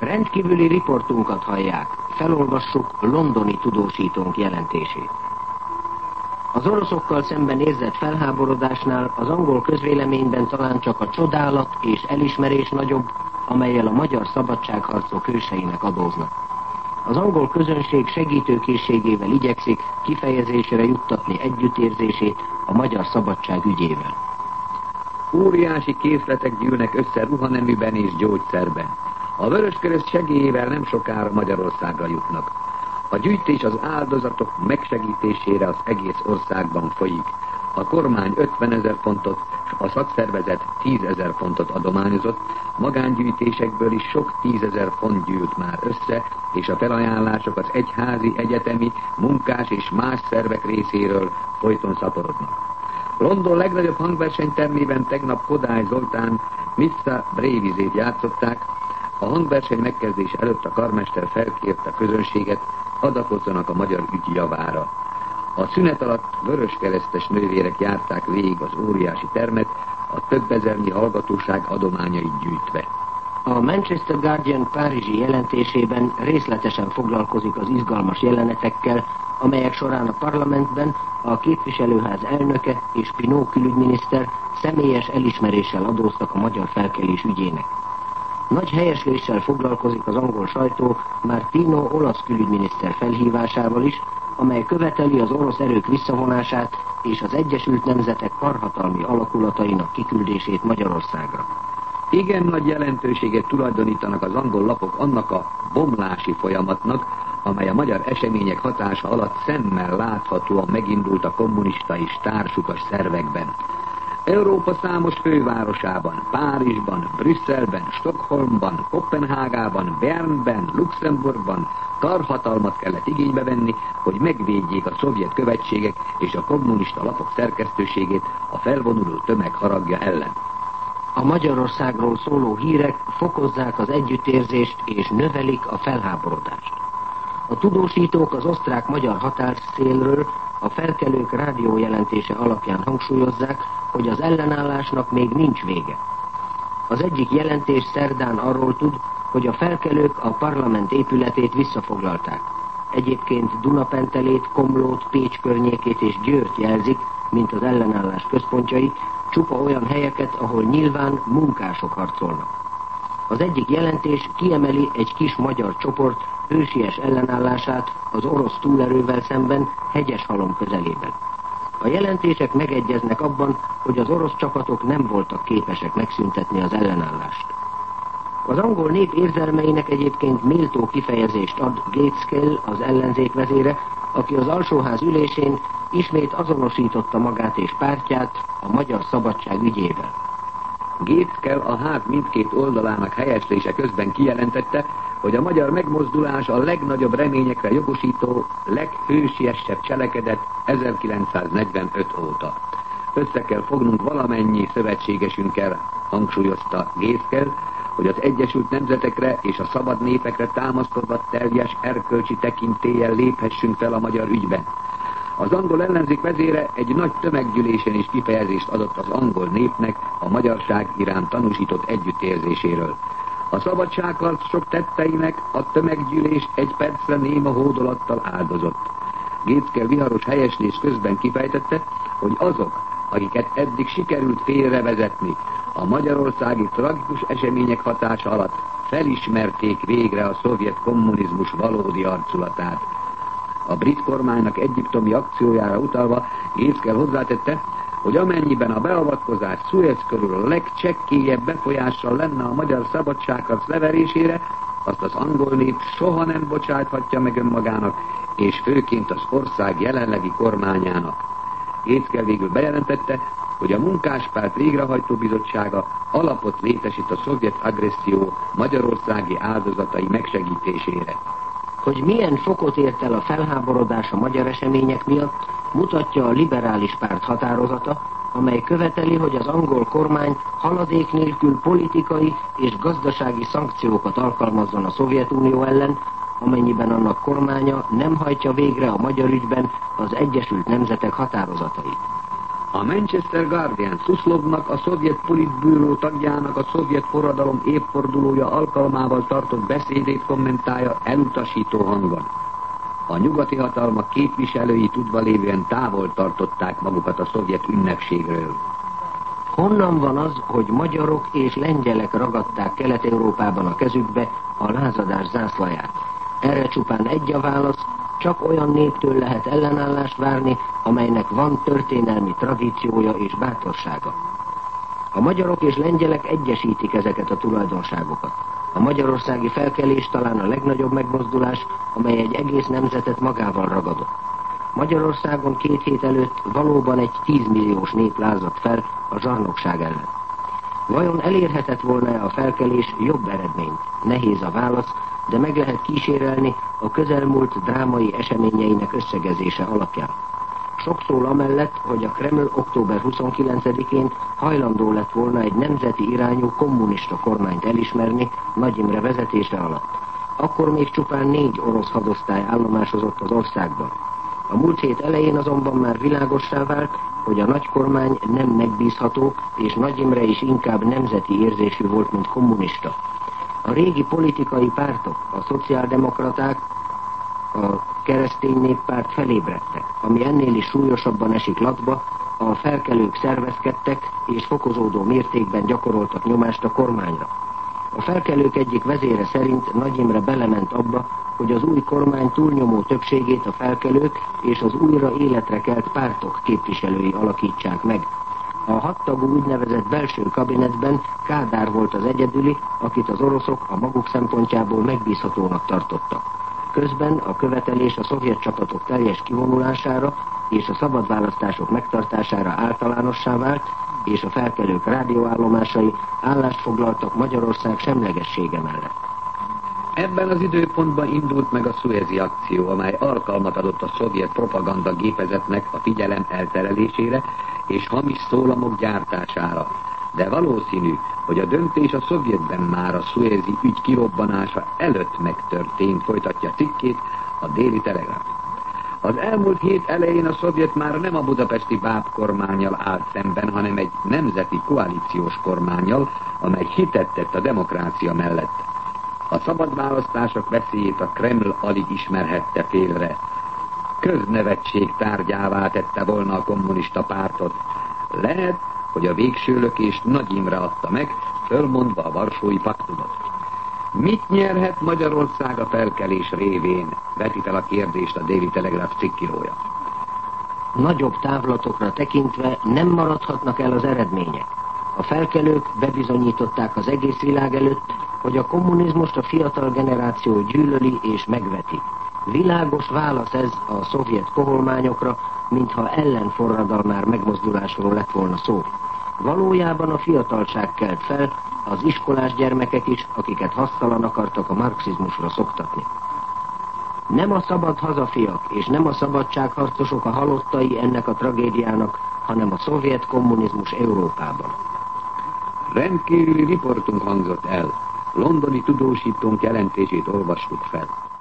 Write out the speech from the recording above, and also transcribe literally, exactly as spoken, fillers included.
Rendkívüli riportunkat hallják, felolvassuk londoni tudósítónk jelentését. Az oroszokkal szemben érzett felháborodásnál az angol közvéleményben talán csak a csodálat és elismerés nagyobb, amellyel a magyar szabadságharcok hőseinek adóznak. Az angol közönség segítőkészségével igyekszik kifejezésre juttatni együttérzését a magyar szabadság ügyével. Óriási készletek gyűlnek össze ruhaneműben és gyógyszerben. A Vöröskereszt segélyével nem sokára Magyarországra jutnak. A gyűjtés az áldozatok megsegítésére az egész országban folyik. A kormány ötvenezer fontot, a szakszervezet tízezer fontot adományozott, magángyűjtésekből is sok tízezer font gyűlt már össze, és a felajánlások az egyházi, egyetemi, munkás és más szervek részéről folyton szaporodnak. London legnagyobb hangversenytermében tegnap Kodály Zoltán Mister Brévizét játszották. A hangverseny megkezdés előtt a karmester felkérte a közönséget, adakozzanak a magyar ügy javára. A szünet alatt vöröskeresztes nővérek járták végig az óriási termet, a több ezernyi hallgatóság adományait gyűjtve. A Manchester Guardian párizsi jelentésében részletesen foglalkozik az izgalmas jelenetekkel, amelyek során a parlamentben a képviselőház elnöke és Pinot külügyminiszter személyes elismeréssel adóztak a magyar felkelés ügyének. Nagy helyesléssel foglalkozik az angol sajtó Martino olasz külügyminiszter felhívásával is, amely követeli az orosz erők visszavonását és az Egyesült Nemzetek karhatalmi alakulatainak kiküldését Magyarországra. Igen nagy jelentőséget tulajdonítanak az angol lapok annak a bomlási folyamatnak, amely a magyar események hatása alatt szemmel láthatóan megindult a kommunista és társukas szervekben. Európa számos fővárosában, Párizsban, Brüsszelben, Stockholmban, Koppenhágában, Bernben, Luxemburgban karhatalmat kellett igénybe venni, hogy megvédjék a szovjet követségek és a kommunista lapok szerkesztőségét a felvonuló tömeg haragja ellen. A Magyarországról szóló hírek fokozzák az együttérzést és növelik a felháborodást. A tudósítók az osztrák-magyar határszélről a felkelők rádiójelentése alapján hangsúlyozzák, hogy az ellenállásnak még nincs vége. Az egyik jelentés szerdán arról tud, hogy a felkelők a parlament épületét visszafoglalták. Egyébként Dunapentelét, Komlót, Pécs környékét és Győrt jelzik, mint az ellenállás központjai, csupa olyan helyeket, ahol nyilván munkások harcolnak. Az egyik jelentés kiemeli egy kis magyar csoport hősies ellenállását az orosz túlerővel szemben Hegyeshalom közelében. A jelentések megegyeznek abban, hogy az orosz csapatok nem voltak képesek megszüntetni az ellenállást. Az angol nép érzelmeinek egyébként méltó kifejezést ad Gaitskell, az ellenzék vezére, aki az alsóház ülésén ismét azonosította magát és pártját a magyar szabadság ügyével. Gaitskell a ház mindkét oldalának helyeslése közben kijelentette, hogy a magyar megmozdulás a legnagyobb reményekre jogosító, leghősiesebb cselekedet ezerkilencszáznegyvenöt óta. Össze kell fognunk valamennyi szövetségesünkkel, hangsúlyozta Gaitskell, hogy az Egyesült Nemzetekre és a szabad népekre támaszkodva teljes erkölcsi tekintéllyel léphessünk fel a magyar ügyben. Az angol ellenzék vezére egy nagy tömeggyűlésen is kifejezést adott az angol népnek a magyarság iránt tanúsított együttérzéséről. A szabadságharc sok tetteinek a tömeggyűlés egy percre néma hódolattal áldozott. Gaitskell viharos helyeslés közben kifejtette, hogy azok, akiket eddig sikerült félrevezetni, a magyarországi tragikus események hatása alatt felismerték végre a szovjet kommunizmus valódi arculatát. A brit kormánynak egyiptomi akciójára utalva Gaitskell hozzátette, hogy amennyiben a beavatkozás Szuez körül a legcsekkélyebb befolyással lenne a magyar szabadságharc leverésére, azt az angol nép soha nem bocsáthatja meg önmagának, és főként az ország jelenlegi kormányának. Gaitskell végül bejelentette, hogy a Munkáspárt végrehajtó bizottsága alapot létesít a szovjet agresszió magyarországi áldozatai megsegítésére. Hogy milyen fokot ért el a felháborodás a magyar események miatt, mutatja a liberális párt határozata, amely követeli, hogy az angol kormány haladék nélkül politikai és gazdasági szankciókat alkalmazzon a Szovjetunió ellen, amennyiben annak kormánya nem hajtja végre a magyar ügyben az Egyesült Nemzetek határozatait. A Manchester Guardian Szuszlovnak, a szovjet politbűró tagjának a szovjet forradalom évfordulója alkalmával tartott beszédét kommentálja elutasító hangon. A nyugati hatalmak képviselői tudva lévően távol tartották magukat a szovjet ünnepségről. Honnan van az, hogy magyarok és lengyelek ragadták Kelet-Európában a kezükbe a lázadás zászlaját? Erre csupán egy a válasz, csak olyan néptől lehet ellenállást várni, amelynek van történelmi tradíciója és bátorsága. A magyarok és lengyelek egyesítik ezeket a tulajdonságokat. A magyarországi felkelés talán a legnagyobb megmozdulás, amely egy egész nemzetet magával ragadott. Magyarországon két hét előtt valóban egy tízmilliós nép lázadt fel a zsarnokság ellen. Vajon elérhetett volna a felkelés jobb eredményt? Nehéz a válasz, de meg lehet kísérelni a közelmúlt drámai eseményeinek összegezése alapján. Sok szól amellett, hogy a Kreml október huszonkilencedikén hajlandó lett volna egy nemzeti irányú kommunista kormányt elismerni Nagy Imre vezetése alatt. Akkor még csupán négy orosz hadosztály állomásozott az országban. A múlt hét elején azonban már világossá vált, hogy a nagy kormány nem megbízható, és Nagy Imre is inkább nemzeti érzésű volt, mint kommunista. A régi politikai pártok, a szociáldemokraták, a keresztény néppárt felébredtek, ami ennél is súlyosabban esik latba, a felkelők szervezkedtek és fokozódó mértékben gyakoroltak nyomást a kormányra. A felkelők egyik vezére szerint Nagy Imre belement abba, hogy az új kormány túlnyomó többségét a felkelők és az újra életre kelt pártok képviselői alakítsák meg. A hattagú úgynevezett belső kabinetben Kádár volt az egyedüli, akit az oroszok a maguk szempontjából megbízhatónak tartottak. Közben a követelés a szovjet csapatok teljes kivonulására és a szabad választások megtartására általánossá vált, és a felkelők rádióállomásai állást foglaltak Magyarország semlegessége mellett. Ebben az időpontban indult meg a Szuezi akció, amely alkalmat adott a szovjet propaganda gépezetnek a figyelem elterelésére és hamis szólamok gyártására. De valószínű, hogy a döntés a Szovjetben már a szuezi ügy kirobbanása előtt megtörtént, folytatja cikkét a Déli Telegraf. Az elmúlt hét elején a szovjet már nem a budapesti bábkormánnyal állt szemben, hanem egy nemzeti koalíciós kormánnyal, amely hitet tett a demokrácia mellett. A szabad választások veszélyét a Kreml alig ismerhette félre. Köznevetség tárgyává tette volna a kommunista pártot. Lehet, hogy a végső lökést Nagy Imre adta meg, fölmondva a Varsói Paktumot. Mit nyerhet Magyarország a felkelés révén? Veti fel a kérdést a Déli Telegraf cikkírója. Nagyobb távlatokra tekintve nem maradhatnak el az eredmények. A felkelők bebizonyították az egész világ előtt, hogy a kommunizmust a fiatal generáció gyűlöli és megveti. Világos válasz ez a szovjet koholmányokra, mintha ellenforradalmár megmozdulásról lett volna szó. Valójában a fiatalság kelt fel, az iskolás gyermekek is, akiket hasztalan akartak a marxizmusra szoktatni. Nem a szabad hazafiak és nem a szabadságharcosok a halottai ennek a tragédiának, hanem a szovjet kommunizmus Európában. Rendkívüli riportunk hangzott el. Londoni tudósítónk jelentését olvastuk fel.